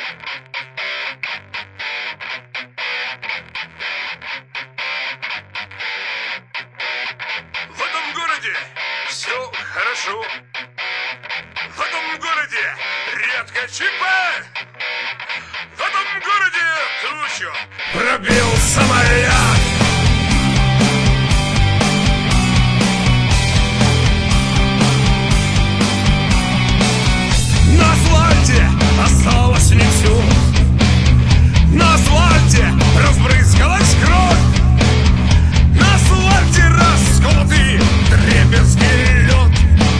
В этом городе все хорошо. В этом городе редко ЧП. В этом городе тучу пробил самолет. На асфальте осталось не все. На асфальте разбрызгалась кровь. На асфальте расколотый дребезги лед.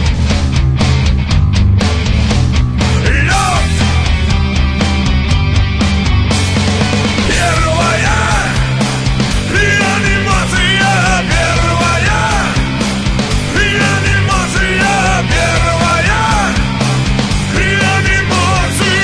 Лед. Первая реанимация. Первая реанимация. Первая реанимация.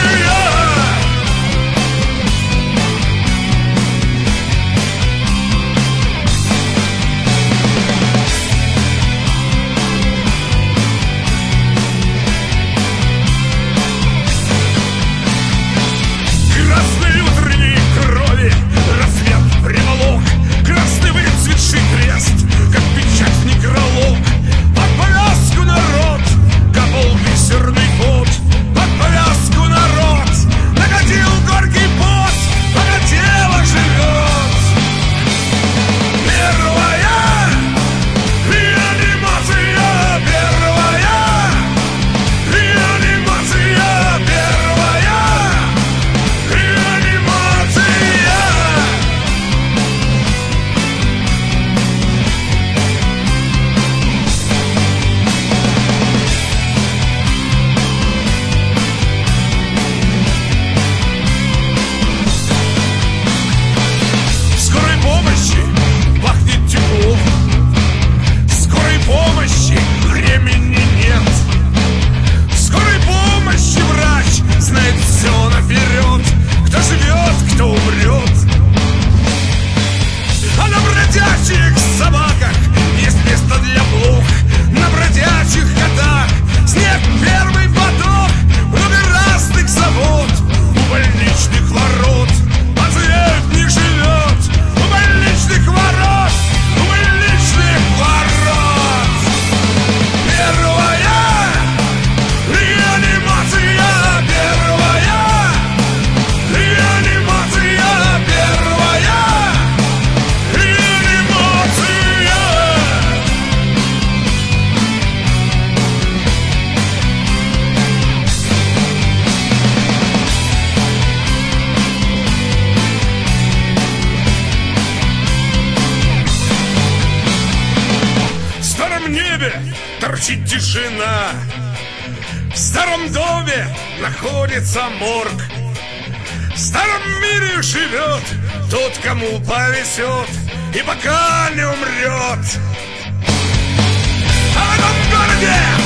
Красной утренней крови рассвет приволок. Красный выцветший крест, как печать некролог. Под повязку народ капал бисерный пот. Под повязку народ накатил горький пот, пока тело живет. Первая реанимация. Первая реанимация. Первая реанимация. В скорой помощи пахнет тепло. В скорой помощи времени нет. В скорой помощи врач знает все наперед. Кто живет, кто умрет. А на бродячих собаках есть место для блох. На бродячих котах снег первый поток. Много разных завод у больничных ворот. Пациент в них живет. У больничных ворот. У больничных ворот. Первая реанимация. Первая реанимация. Первая реанимация. В старом небе торчит тишина. В старом доме находится морг. В старом мире живет тот, кому повезет, и пока не умрет. А в этом городе